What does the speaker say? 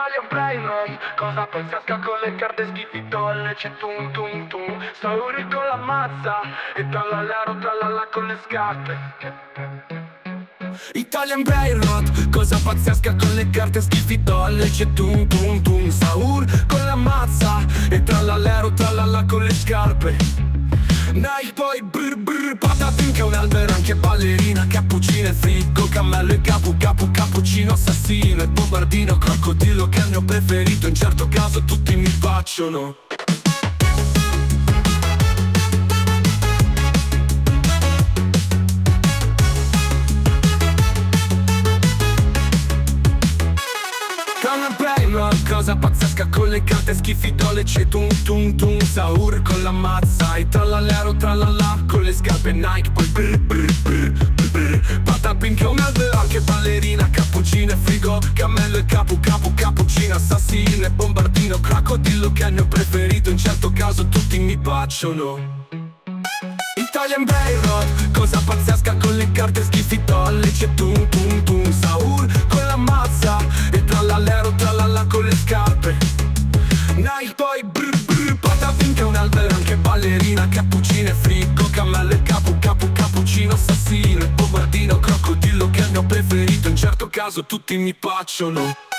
Italian Brain, cosa pazzesca con le carte schifi tolle, c'è tum tum tum. Sauri con la mazza e trallallero trallalla con le scarpe. Italian Railroad, cosa pazzesca con le carte schifi tolle, c'è tum tum tum. Saur con la mazza e trallallero trallalla con le scarpe. Nike poi brr brr, patatin che è un albero, anche ballerina, cappuccino e frigo, cammello e cappuccino, assassino e bombardino, crocodilo che è il mio preferito, in certo caso tutti mi piacciono. Cosa pazzesca con le carte schifi tolle, c'è tum tum tum. Saur con la mazza e trallallero trallalla con le scarpe Nike poi brr brr brr brr. Patapin che è un albero, anche ballerina, cappuccino e frigo, cammello e cappuccino, assassino e bombardino, crocodilo che è il mio preferito, in certo caso tutti mi piacciono. Italian Railroad, cosa pazzesca con le carte schifi tolle, c'è tum tum tum. Saur con la mazza e trallallero trallalla con le scarpe Nike poi brr brr. Patapin che è un albero, anche ballerina, cappuccino e frigo, cammello e cappuccino, assassino e bombardino, crocodilo che è il mio preferito, in certo caso tutti mi piacciono.